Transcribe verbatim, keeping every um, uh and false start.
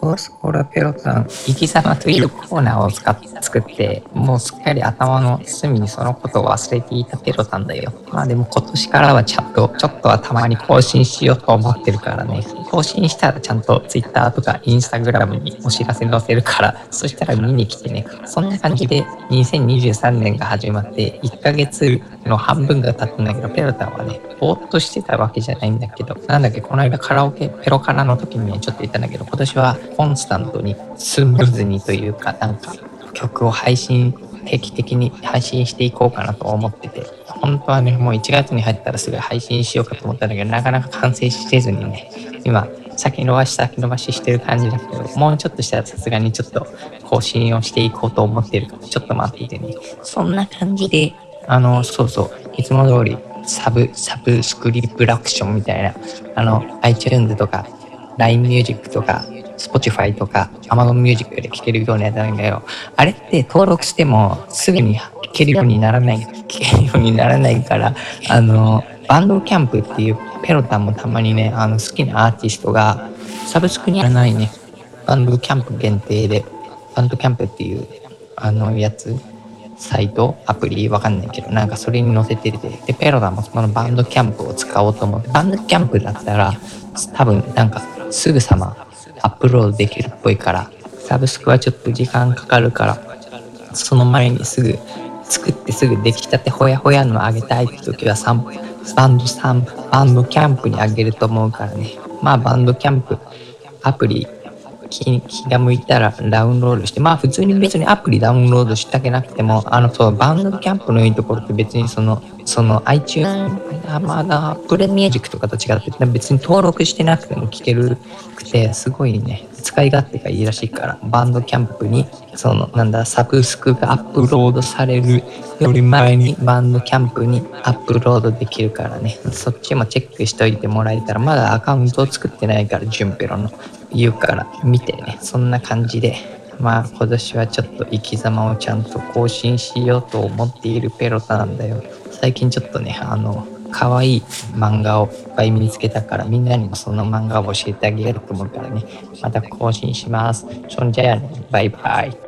オースコーラペロタン生き様というコーナーを使っ作って、もうすっかり頭の隅にそのことを忘れていたペロタンだよ。まあでも今年からはちゃんとちょっとはたまに更新しようと思ってるからね。更新したらちゃんと Twitter とか Instagram にお知らせ載せるから、そしたら見に来てね。そんな感じでにせんにじゅうさんねんが始まっていっかげつの半分が経ったんだけど、ペロタンはねぼーっとしてたわけじゃないんだけど、なんだっけ、この間カラオケペロカラの時にねちょっと言ったんだけど、今年はコンスタントにスムーズにというか、なんか曲を配信定期的に配信していこうかなと思ってて、本当はねもういちがつに入ったらすぐ配信しようかと思ったんだけど、なかなか完成せずにね、今先延ばし先延ばししてる感じだけど、もうちょっとしたらさすがにちょっと更新をしていこうと思ってるから、ちょっと待っていてね。そんな感じで、あのそうそう、いつも通りサブサブスクリプラクションみたいな、あの iTunes とか ライン ミュージックとか Spotify とか Amazon Music で聴けるようなやつなんだよ。あれって登録してもすぐに聴けるようにならない聴けるようにならないから、あのバンドキャンプっていう、ペロタンもたまにね、あの好きなアーティストがサブスクにやらないね、バンドキャンプ限定で、バンドキャンプっていうあのやつ、サイトアプリわかんないけど、なんかそれに載せてて、でペロタンもそのバンドキャンプを使おうと思って、バンドキャンプだったら多分なんかすぐさまアップロードできるっぽいから、サブスクはちょっと時間かかるから、その前にすぐ作ってすぐ出来たてほやほやのあげたいって時はサンバンドサンバンドキャンプにあげると思うからね。まあバンドキャンプアプリ気気が向いたらダウンロードして、まあ普通に別にアプリダウンロードしたけなくても、あのそうバンドキャンプのいいところって別にそのその iTunes、まだ Apple Music とかと違って別に登録してなくても聴けるくて、すごいね使い勝手がいいらしいから、バンドキャンプにそのなんだサブスクがアップロードされるより前にバンドキャンプにアップロードできるからね、そっちもチェックしといてもらえたら。まだアカウントを作ってないから、ジュンペロの言うから見てね。そんな感じで、まあ今年はちょっと生き様をちゃんと更新しようと思っているペロタなんだよ。最近ちょっとね、あの可愛い漫画をいっぱい見つけたから、みんなにもその漫画を教えてあげると思うからね、また更新します。そんじゃあね、バイバイ。